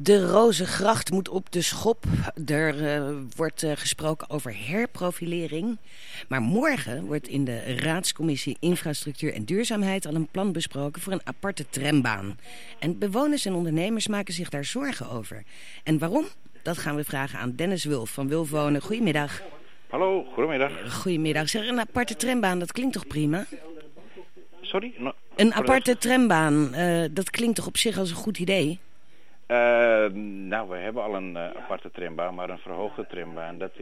De Rozengracht moet op de schop. Er wordt gesproken over herprofilering. Maar morgen wordt in de Raadscommissie Infrastructuur en Duurzaamheid al een plan besproken voor een aparte trambaan. En bewoners en ondernemers maken zich daar zorgen over. En waarom? Dat gaan we vragen aan Dennis Wulf van Wulf Wonen. Goedemiddag. Hallo, goedemiddag. Goedemiddag. Zeg, een aparte trambaan, dat klinkt toch prima? Sorry? Een aparte trambaan, dat klinkt toch op zich als een goed idee? Nou, we hebben al een aparte trambaan, maar een verhoogde trambaan, dat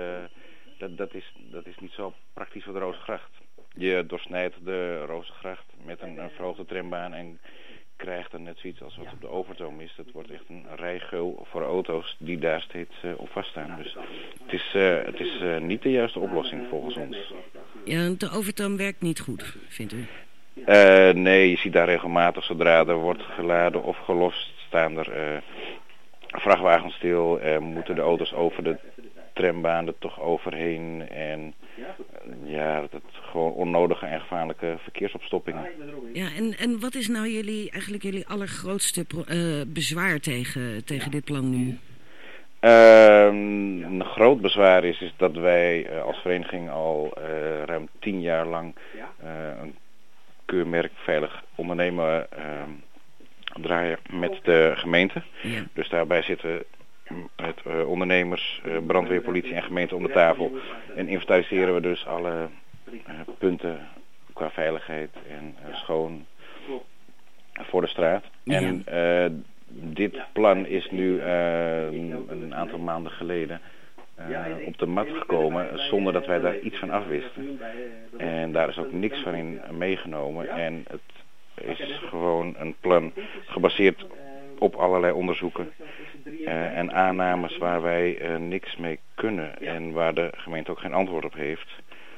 is niet zo praktisch voor de Rozengracht. Je doorsnijdt de Rozengracht met een verhoogde trambaan en krijgt dan net zoiets als wat op de Overtoom is. Dat wordt echt een rijgeul voor auto's die daar steeds op vaststaan. Dus het is niet de juiste oplossing volgens ons. Ja, de Overtoom werkt niet goed, vindt u? Nee, je ziet daar regelmatig, zodra er wordt geladen of gelost, staan er vrachtwagens stil. Moeten de auto's over de trambaan er toch overheen. En dat gewoon onnodige en gevaarlijke verkeersopstoppingen. Ja, en wat is nou jullie allergrootste bezwaar tegen dit plan nu? Een groot bezwaar is dat wij als vereniging al ruim 10 jaar lang een keurmerk veilig ondernemen draaien met de gemeente. Ja. Dus daarbij zitten met ondernemers, brandweer, politie en gemeente om de tafel. En inventariseren we dus alle punten qua veiligheid en schoon voor de straat. Ja. En dit plan is nu een aantal maanden geleden op de mat gekomen zonder dat wij daar iets van afwisten. En daar is ook niks van in meegenomen. En het is gewoon een plan gebaseerd op allerlei onderzoeken en aannames waar wij niks mee kunnen en waar de gemeente ook geen antwoord op heeft.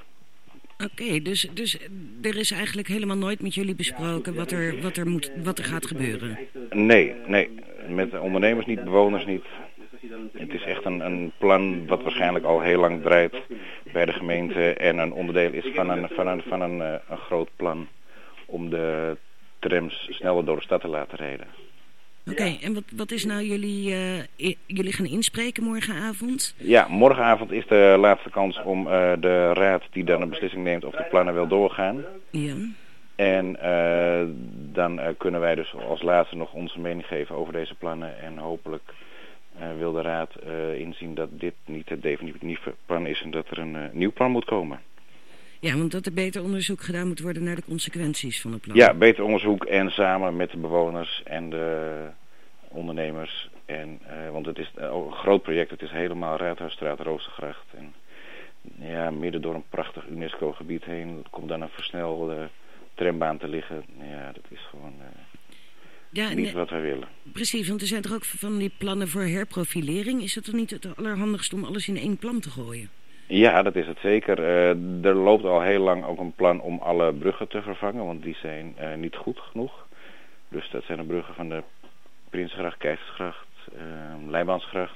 Oké, dus er is eigenlijk helemaal nooit met jullie besproken wat er gaat gebeuren? Nee, met de ondernemers niet, bewoners niet. Het is echt een plan wat waarschijnlijk al heel lang draait bij de gemeente en een onderdeel is van een groot plan om de trams sneller door de stad te laten rijden. Oké, en wat is nou jullie gaan inspreken morgenavond? Ja, morgenavond is de laatste kans om de raad die dan een beslissing neemt of de plannen wil doorgaan. Ja. En dan kunnen wij dus als laatste nog onze mening geven over deze plannen en hopelijk wil de raad inzien dat dit niet het definitieve plan is en dat er een nieuw plan moet komen. Ja, want dat er beter onderzoek gedaan moet worden naar de consequenties van het plan. Ja, beter onderzoek en samen met de bewoners en de ondernemers. Want het is een groot project, het is helemaal Raadhuisstraat, Rozengracht. En ja, midden door een prachtig UNESCO-gebied heen komt dan een versnelde trambaan te liggen. Ja, dat is gewoon niet wat wij willen. Precies, want er zijn toch ook van die plannen voor herprofilering. Is het toch niet het allerhandigst om alles in één plan te gooien? Ja, dat is het zeker. Er loopt al heel lang ook een plan om alle bruggen te vervangen, want die zijn niet goed genoeg. Dus dat zijn de bruggen van de Prinsengracht, Keizersgracht, Leibaansgracht.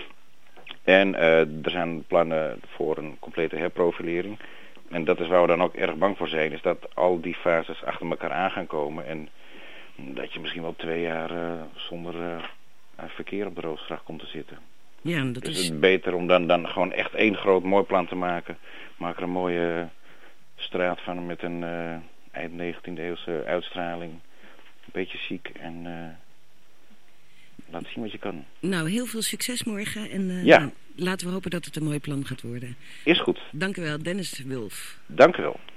En er zijn plannen voor een complete herprofilering. En dat is waar we dan ook erg bang voor zijn, is dat al die fases achter elkaar aan gaan komen. En dat je misschien wel 2 jaar zonder verkeer op de Rozengracht komt te zitten. Ja, dat dus is het is beter om dan gewoon echt één groot mooi plan te maken. Maak er een mooie straat van met een eind 19e eeuwse uitstraling. Een beetje chic en laat zien wat je kan. Nou, heel veel succes morgen en laten we hopen dat het een mooi plan gaat worden. Is goed. Dank u wel, Dennis Wulf. Dank u wel.